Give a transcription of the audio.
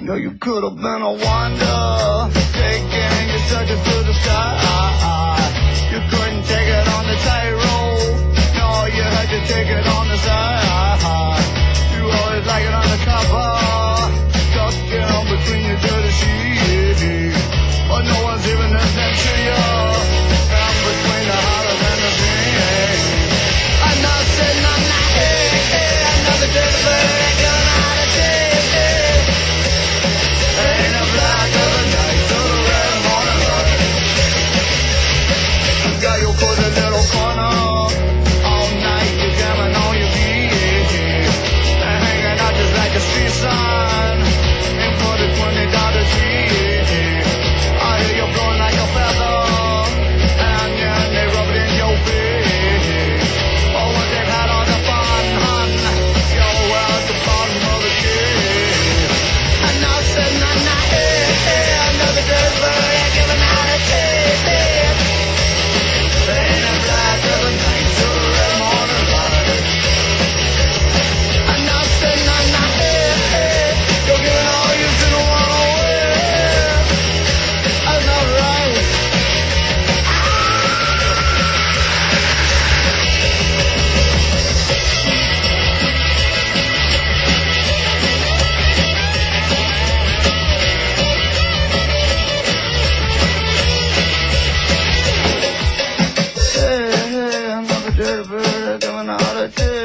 know you could have been a wonder, taking your circus to the sky. You couldn't take it on the tightrope, no, you had to take it on the side. You always like it on the cover, tucked in between your dirty sheets. But no one's even listening to you, I'm between the hottest and the green. I'm not sitting on my head, another dirty bird coming out of bed. Ain't a black of the night to the red morning light. You got your cozy little corner, all night you're jamming on your feet, and hanging out just like a street sign in front of $20 tree. I hear you blowing like a feather, and then they rub it in your face. Oh, when they've had all the fun, hun, you're at the bottom of the key. And now sitting on my head, another good bird giving out a tip. Ain't a black of the night to the red morning light. And now sitting on my head, you're giving all you didn't want away. That's not right. Hey, another dirty bird coming out of jail.